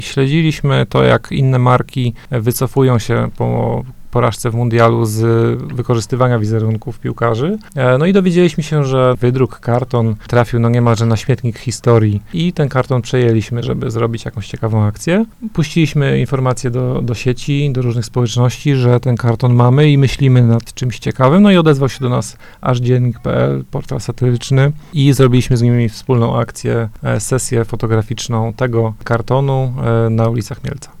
Śledziliśmy to, jak inne marki wycofują się po porażce w mundialu z wykorzystywania wizerunków piłkarzy. No i dowiedzieliśmy się, że wydruk, karton trafił niemalże na śmietnik historii i ten karton przejęliśmy, żeby zrobić jakąś ciekawą akcję. Puściliśmy informacje do sieci, do różnych społeczności, że ten karton mamy i myślimy nad czymś ciekawym. No i odezwał się do nas aż dziennik.pl, portal satyryczny, i zrobiliśmy z nimi wspólną akcję, sesję fotograficzną tego kartonu na ulicach Mielca.